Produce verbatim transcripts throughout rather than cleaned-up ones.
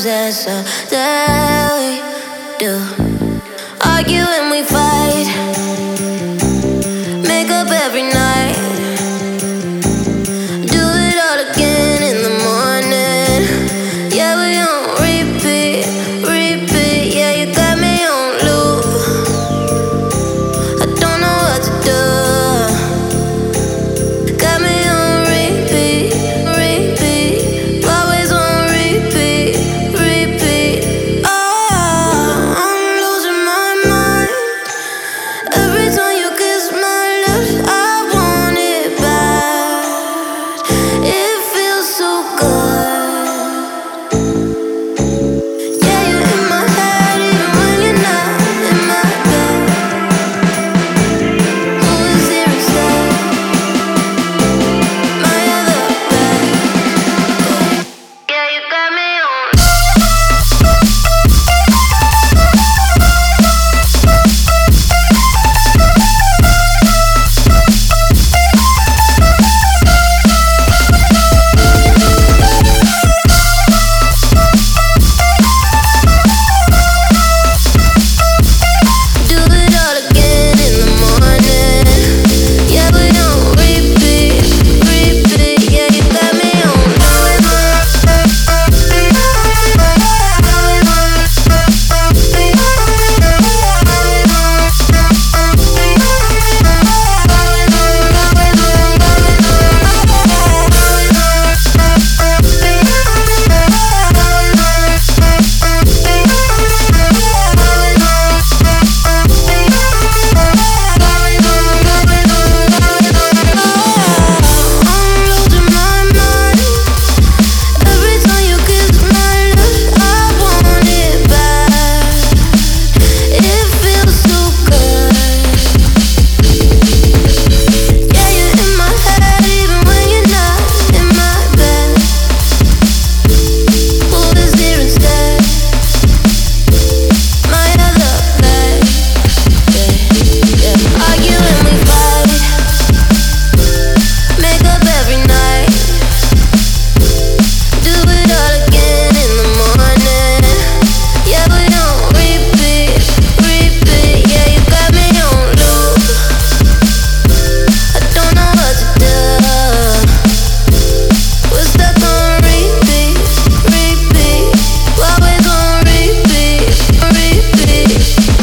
that's all that we do. Argue and we fight, make up every night, do it all again in the morning. Yeah, we on repeat, repeat. Yeah, you got me on loop. I don't know what to do. Got me on repeat, repeat. Always on repeat, repeat. Oh, I'm losing my mind. Every time you kiss my lips, I want it bad. It feels so good. Yeah, you're in my head even when you're not in my bed. Who is here instead? My other bed. Yeah, you got me on. Do it all again in the morning. Yeah, we don't repeat, repeat. Yeah, you got me on. I'm losing my mind. Every time you kiss my lips, I want it bad. It feels so good. Yeah, you're in my head even when you're not in my bed. Who is here instead? My other bed. Yeah, yeah. Argue and we fight, make up every night, do it all again in the morning. Yeah, we don't repeat, repeat. Yeah, you got me on loop. I don't know what to do. We're stuck on repeat, repeat. Always on repeat, repeat.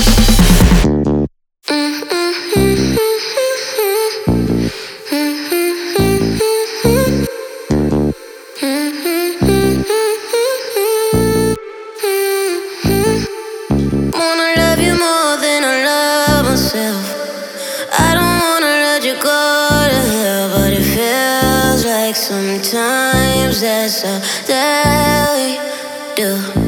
Wanna love you more than I love myself. I don't wanna let you go to hell, but it feels like sometimes that's all that we do.